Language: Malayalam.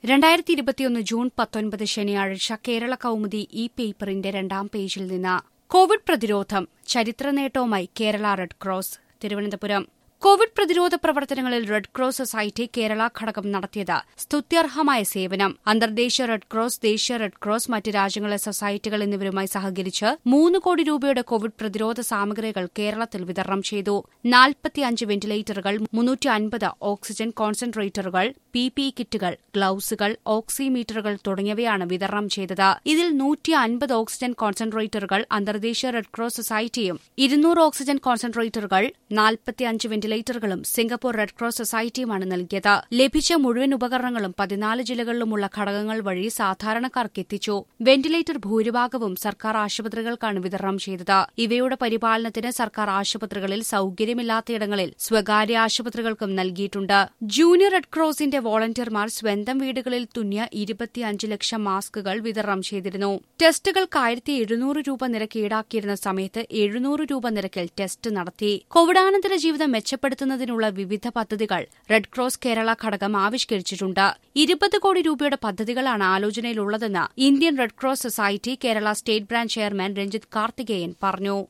2021 ജൂൺ 19 ശനിയാഴ്ച കേരള കൗമുദി ഈ പേപ്പറിന്റെ 2ാം പേജിൽ നിന്ന് കോവിഡ് പ്രതിരോധം ചരിത്രനേട്ടവുമായി Kerala red cross Thiruvananthapuram Covid പ്രതിരോധ പ്രവർത്തനങ്ങളിൽ റെഡ് ക്രോസ് സൊസൈറ്റി കേരള ഘടകം നടത്തിയത് സ്തുത്യർഹമായ സേവനം. അന്തർദേശീയ റെഡ് ക്രോസ്, ദേശീയ റെഡ് ക്രോസ്, മറ്റ് രാജ്യങ്ങളിലെ സൊസൈറ്റികൾ എന്നിവരുമായി സഹകരിച്ച് 3 കോടി രൂപയുടെ കോവിഡ് പ്രതിരോധ സാമഗ്രികൾ കേരളത്തിൽ വിതരണം ചെയ്തു. 45 വെന്റിലേറ്ററുകൾ, 350 ഓക്സിജൻ കോൺസെൻട്രേറ്ററുകൾ, PPE കിറ്റുകൾ, ഗ്ലൌസുകൾ, ഓക്സിമീറ്ററുകൾ തുടങ്ങിയവയാണ് വിതരണം ചെയ്തത്. ഇതിൽ 150 ഓക്സിജൻ കോൺസെൻട്രേറ്ററുകൾ അന്തർദേശീയ റെഡ് ക്രോസ് സൊസൈറ്റിയും 200 ഓക്സിജൻ കോൺസെൻട്രേറ്ററുകൾ, 45 വെന്റിലേറ്ററുകളും സിംഗപ്പൂർ റെഡ് ക്രോസ് സൊസൈറ്റിയുമാണ് നൽകിയത്. ലഭിച്ച മുഴുവൻ ഉപകരണങ്ങളും 14 ജില്ലകളിലുമുള്ള ഘടകങ്ങൾ വഴി സാധാരണക്കാർക്ക് എത്തിച്ചു. വെന്റിലേറ്റർ ഭൂരിഭാഗവും സർക്കാർ ആശുപത്രികൾക്കാണ് വിതരണം ചെയ്തത്. ഇവയുടെ പരിപാലനത്തിന് സർക്കാർ ആശുപത്രികളിൽ സൌകര്യമില്ലാത്തയിടങ്ങളിൽ സ്വകാര്യ ആശുപത്രികൾക്കും നൽകിയിട്ടുണ്ട്. ജൂനിയർ റെഡ് ക്രോസിന്റെ വോളണ്ടിയർമാർ സ്വന്തം വീടുകളിൽ തുന്നിയ 25 ലക്ഷം മാസ്കുകൾ വിതരണം ചെയ്തിരുന്നു. ടെസ്റ്റുകൾക്ക് 1700 രൂപ നിരക്ക് ഈടാക്കിയിരുന്ന സമയത്ത് 700 രൂപ നിരക്കിൽ ടെസ്റ്റ് നടത്തി. കോവിഡാനന്തര ജീവിതം മെച്ചപ്പെടുത്തുന്നതിനുള്ള വിവിധ പദ്ധതികൾ റെഡ് ക്രോസ് കേരള ഘടകം ആവിഷ്കരിച്ചിട്ടുണ്ട്. 20 കോടി രൂപയുടെ പദ്ധതികളാണ് ആലോചനയിലുള്ളതെന്ന് Indian red cross society Kerala state branch chairman Ranjith Karthikeyan പറഞ്ഞു.